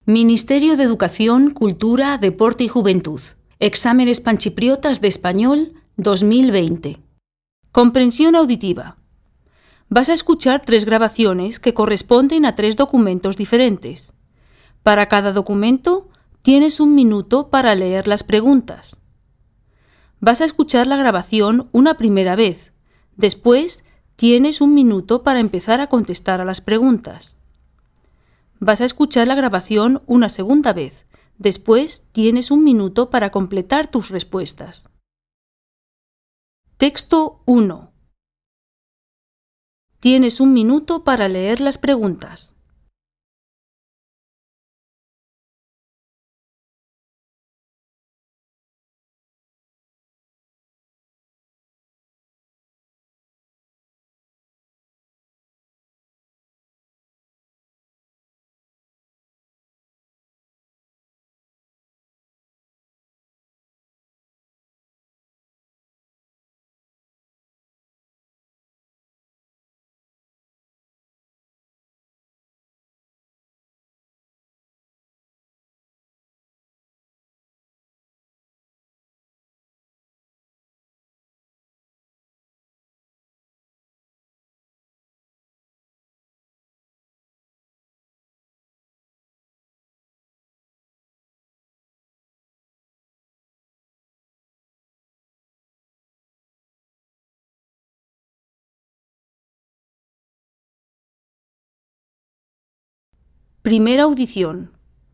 Ministerio de Educación, Cultura, Deporte y Juventud. Exámenes panchipriotas de español 2020. Comprensión auditiva. Vas a escuchar 3 grabaciones que corresponden a 3 documentos diferentes. Para cada documento tienes 1 minuto para leer las preguntas. Vas a escuchar la grabación una primera vez. Después tienes 1 minuto para empezar a contestar a las preguntas. Vas a escuchar la grabación una segunda vez. Después tienes 1 minuto para completar tus respuestas. Texto 1. Tienes 1 minuto para leer las preguntas. Primera audición.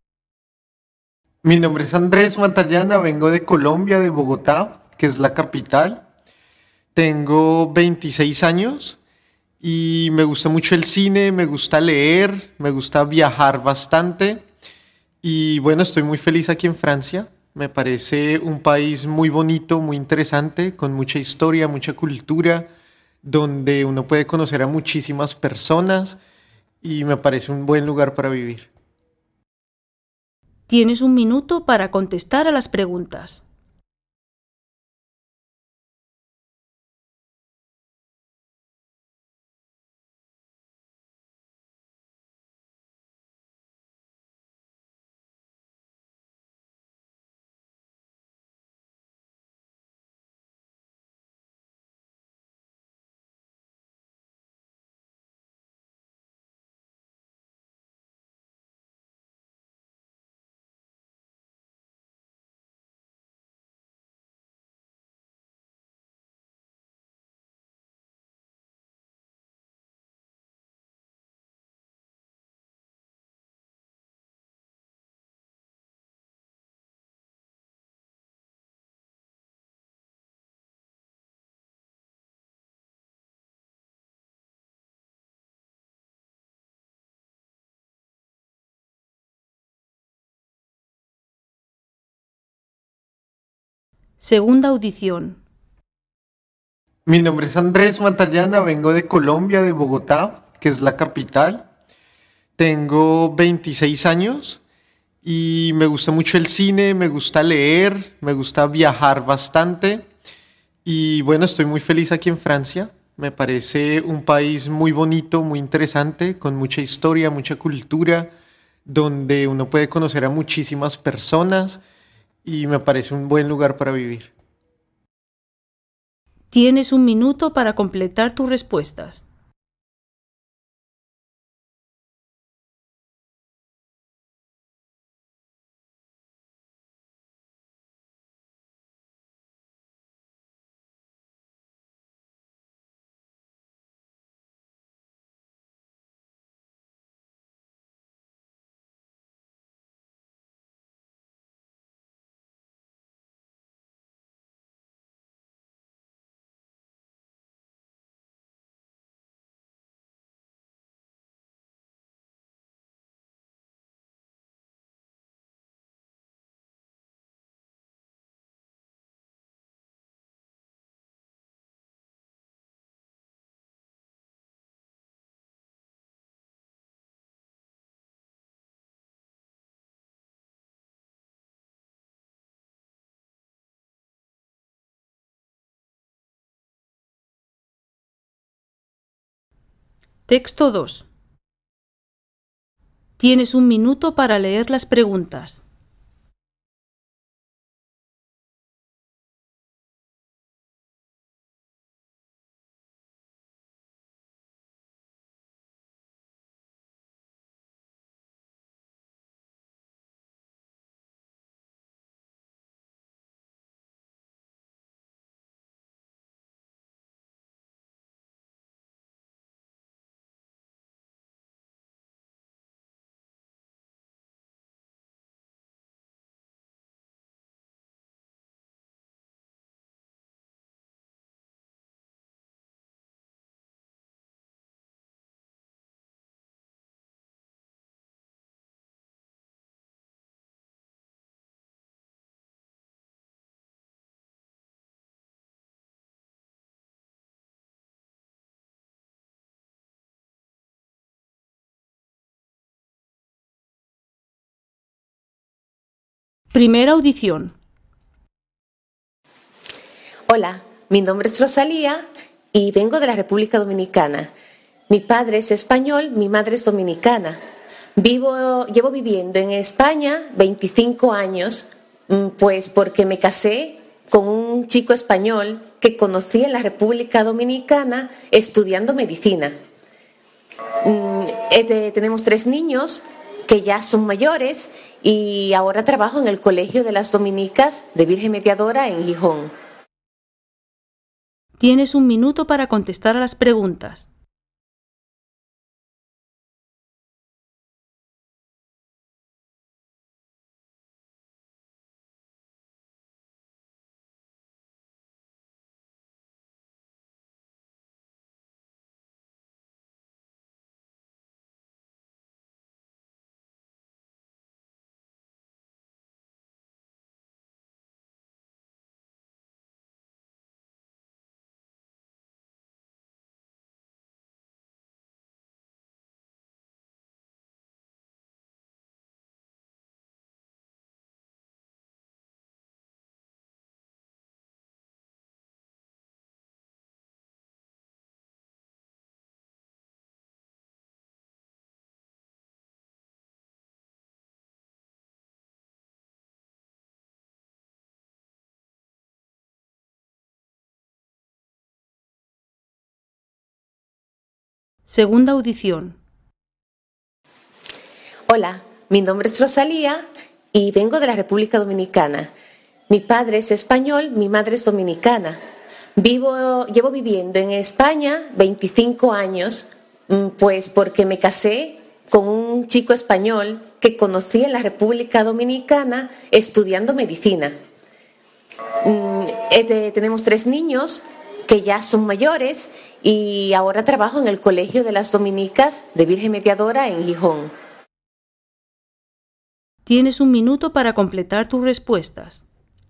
Mi nombre es Andrés Matallana, vengo de Colombia, de Bogotá, que es la capital. Tengo 26 años y me gusta mucho el cine, me gusta leer, me gusta viajar bastante. Y bueno, estoy muy feliz aquí en Francia. Me parece un país muy bonito, muy interesante, con mucha historia, mucha cultura, donde uno puede conocer a muchísimas personas y me parece un buen lugar para vivir. Tienes 1 minuto para contestar a las preguntas. Segunda audición. Mi nombre es Andrés Matallana, vengo de Colombia, de Bogotá, que es la capital. Tengo 26 años y me gusta mucho el cine, me gusta leer, me gusta viajar bastante. Y bueno, estoy muy feliz aquí en Francia. Me parece un país muy bonito, muy interesante, con mucha historia, mucha cultura, donde uno puede conocer a muchísimas personas y me parece un buen lugar para vivir. Tienes 1 minuto para completar tus respuestas. Texto 2. Tienes un minuto para leer las preguntas. Primera audición. Hola, mi nombre es Rosalía y vengo de la República Dominicana. Mi padre es español, mi madre es dominicana. Llevo viviendo en España 25 años, pues porque me casé con un chico español que conocí en la República Dominicana estudiando medicina. Tenemos 3 niños que ya son mayores y ahora trabajo en el Colegio de las Dominicas de Virgen Mediadora en Gijón. Tienes un minuto para contestar a las preguntas. Segunda audición. Hola, mi nombre es Rosalía y vengo de la República Dominicana. Mi padre es español, mi madre es dominicana. Llevo viviendo en España 25 años, pues porque me casé con un chico español que conocí en la República Dominicana estudiando medicina. Tenemos 3 niños que ya son mayores y ahora trabajo en el Colegio de las Dominicas de Virgen Mediadora en Gijón. Tienes un minuto para completar tus respuestas.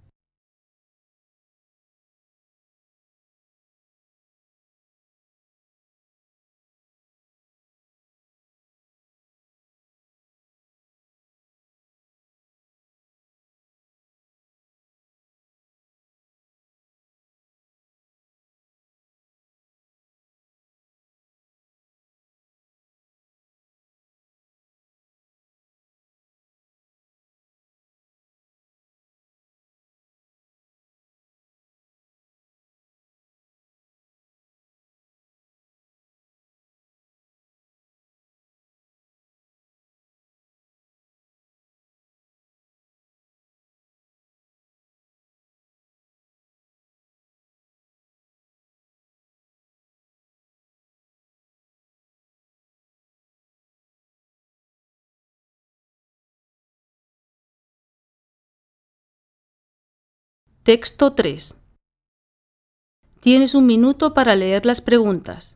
Texto 3. Tienes un minuto para leer las preguntas.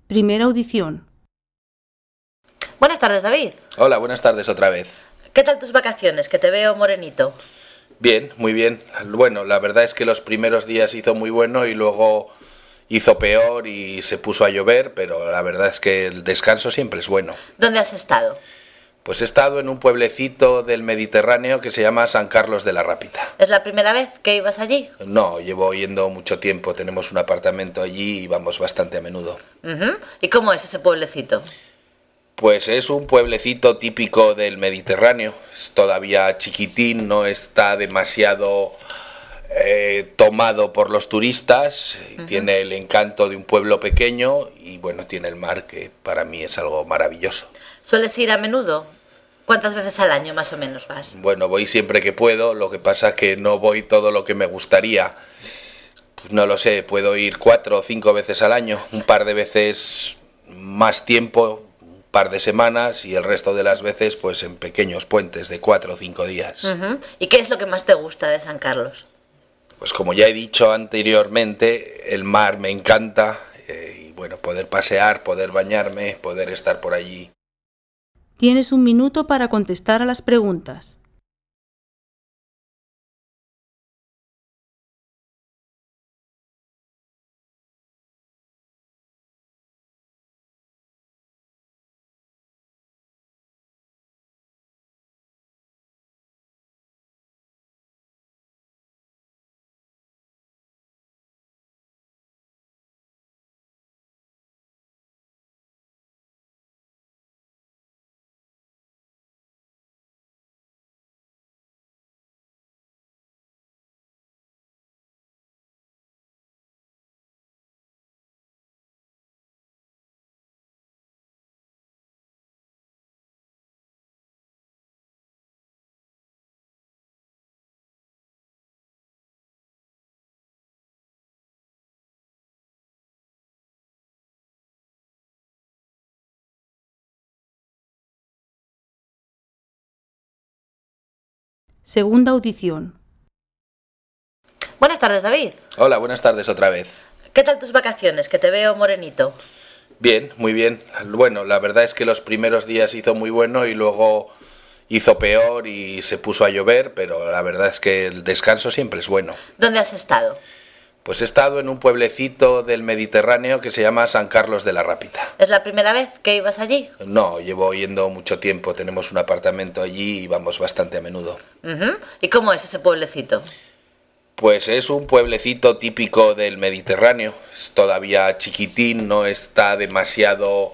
Primera audición. Buenas tardes, David. Hola, buenas tardes otra vez. ¿Qué tal tus vacaciones? Que te veo morenito. Bien, muy bien. Bueno, la verdad es que los primeros días hizo muy bueno y luego hizo peor y se puso a llover, pero la verdad es que el descanso siempre es bueno. ¿Dónde has estado? Pues he estado en un pueblecito del Mediterráneo que se llama San Carlos de la Rápita. ¿Es la primera vez que ibas allí? No, llevo yendo mucho tiempo. Tenemos un apartamento allí y vamos bastante a menudo. ¿Y cómo es ese pueblecito? Pues es un pueblecito típico del Mediterráneo. Es todavía chiquitín, no está demasiado tomado por los turistas. Tiene el encanto de un pueblo pequeño y bueno, tiene el mar, que para mí es algo maravilloso. ¿Sueles ir a menudo? ¿Cuántas veces al año más o menos vas? Bueno, voy siempre que puedo, lo que pasa es que no voy todo lo que me gustaría. Pues no lo sé, puedo ir 4 o 5 veces al año, un par de veces más tiempo, un par de semanas, y el resto de las veces pues en pequeños puentes de 4 o 5 días. ¿Y qué es lo que más te gusta de San Carlos? Pues como ya he dicho anteriormente, el mar me encanta, y bueno, poder pasear, poder bañarme, poder estar por allí. Tienes 1 minuto para contestar a las preguntas. Segunda audición. Buenas tardes, David. Hola, buenas tardes otra vez. ¿Qué tal tus vacaciones? Que te veo morenito. Bien, muy bien. Bueno, la verdad es que los primeros días hizo muy bueno y luego hizo peor y se puso a llover, pero la verdad es que el descanso siempre es bueno. ¿Dónde has estado? Pues he estado en un pueblecito del Mediterráneo que se llama San Carlos de la Rápita. ¿Es la primera vez que ibas allí? No, llevo yendo mucho tiempo. Tenemos un apartamento allí y vamos bastante a menudo. ¿Y cómo es ese pueblecito? Pues es un pueblecito típico del Mediterráneo. Es todavía chiquitín, no está demasiado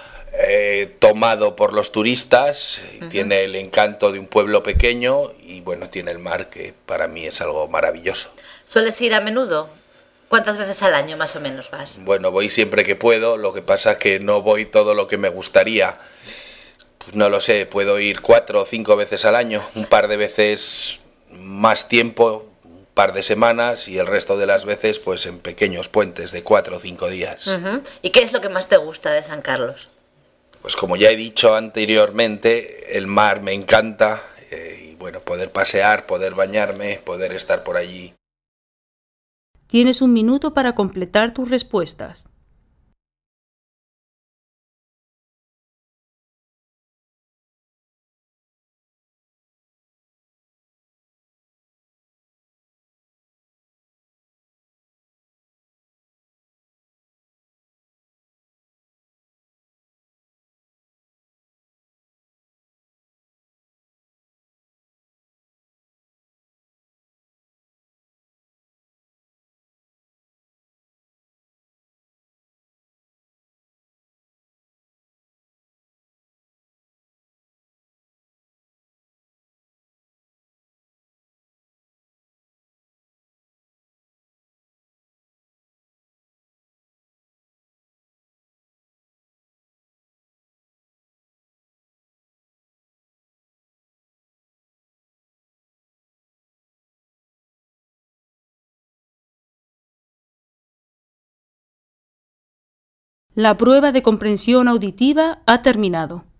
tomado por los turistas. Tiene el encanto de un pueblo pequeño y bueno, tiene el mar, que para mí es algo maravilloso. ¿Sueles ir a menudo? ¿Cuántas veces al año más o menos vas? Bueno, voy siempre que puedo, lo que pasa es que no voy todo lo que me gustaría. Pues no lo sé, puedo ir 4 o 5 veces al año, un par de veces más tiempo, un par de semanas, y el resto de las veces pues en pequeños puentes de 4 o 5 días. ¿Y qué es lo que más te gusta de San Carlos? Pues como ya he dicho anteriormente, el mar me encanta, y bueno, poder pasear, poder bañarme, poder estar por allí. Tienes 1 minuto para completar tus respuestas. La prueba de comprensión auditiva ha terminado.